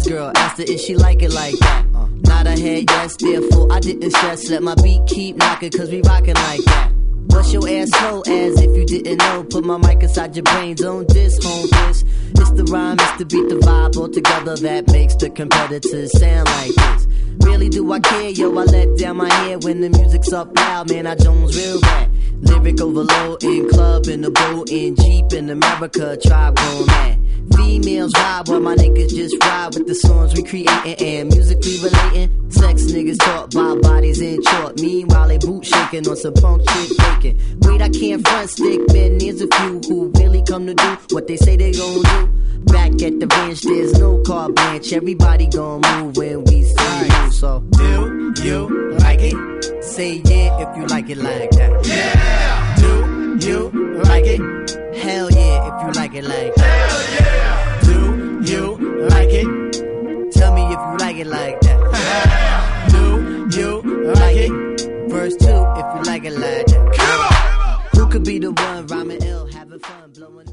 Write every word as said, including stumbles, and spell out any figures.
his girl, asked her if she like it like that. Nod her head, yes, therefore I didn't stress. Let my beat keep knocking, cause we rockin' like that. Bust your ass slow as if you didn't know. Put my mic inside your brain, don't diss, home this. It's the rhyme, it's the beat, the vibe all together that makes the competitors sound like this. Really do I care, yo, I let down my hair when the music's up loud, man, I Jones real bad. Lyric overload in club, in the boat, in Jeep, in America, tribe going mad. Females ride while my niggas just ride with the songs we creating and musically relating. Sex niggas talk by bodies in short. Meanwhile they boot shaking on some punk shit faking. Wait, I can't front stick, man, there's a few who really come to do what they say they gon' do. Back at the ranch, there's no carte blanche. Everybody gon' move when we say you. So do you like it? Say yeah if you like it like that. Yeah! Do you like it? Hell yeah if you like it like that. Hell yeah! Do you like it? Tell me if you like it like that. Do you like it? Verse two if you like it like that. Come on! Who could be the one rhyming ill, having fun, blowing